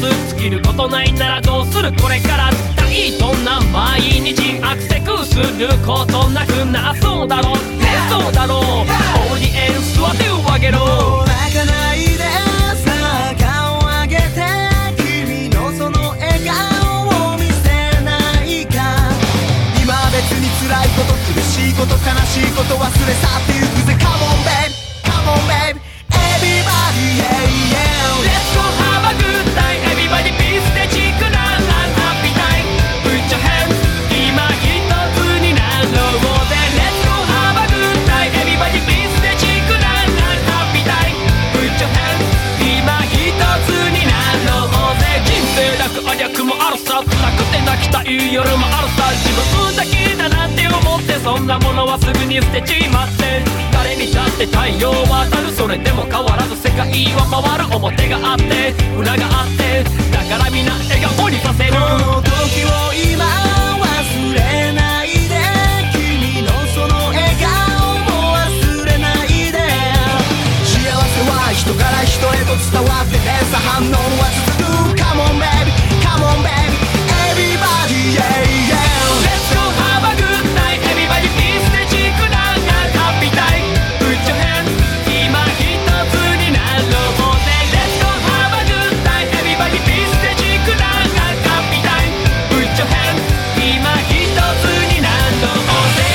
尽きることないならどうするこれからタイトな毎日アクセクすることなくなそうだろうそうだろうオーディエンスは手を挙げろもう泣かないでさあ顔上げて君のその笑顔を見せないか今別に辛いこと苦しいこと悲しいこと忘れ去ってゆくぜ Come on babe Come on babe Everybody yeah yeah Let's go have a good time Everybody peace でチクな I'm happy time Put your hands 今一つになろうぜ Let's go have a good time Everybody peace でチクな I'm happy time Put your hands 今一つになろうぜ人生楽ありゃくもあるさ辛くて泣きたい夜もあるさ自分だけだなんて思ってそんなものはすぐに捨てちまって誰にだって太陽は当たるそれでも変わらず世界は回る表があって裏があってだからみんな笑顔にさせるこの時を今忘れないで君のその笑顔も忘れないで幸せは人から人へと伝わって連鎖反応は続く Come on baby Come on baby Everybody yeah yeah Let's go have a good night Everybody peace でチクな I'm happy time Put your hands 今一つになろうぜ Let's go have a good night Everybody peace でチクな I'm happy time Put your hands 今一つになろうぜ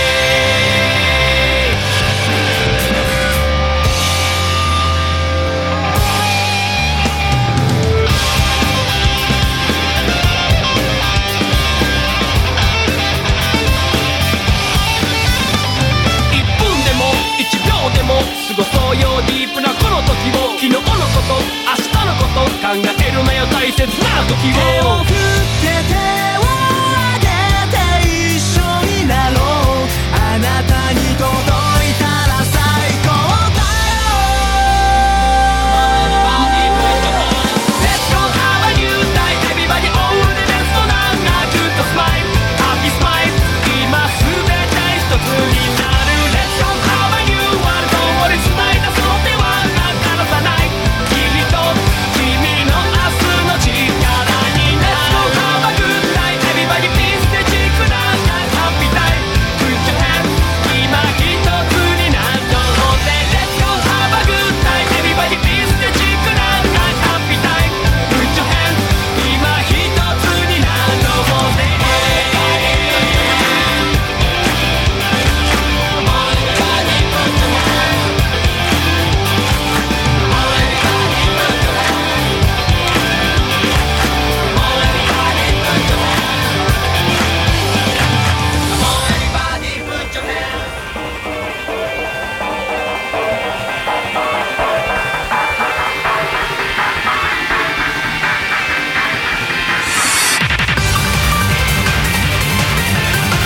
1分でも1秒でも過ごそうよディープなこの時を昨日のこと明日のこと考えるなよ大切な時を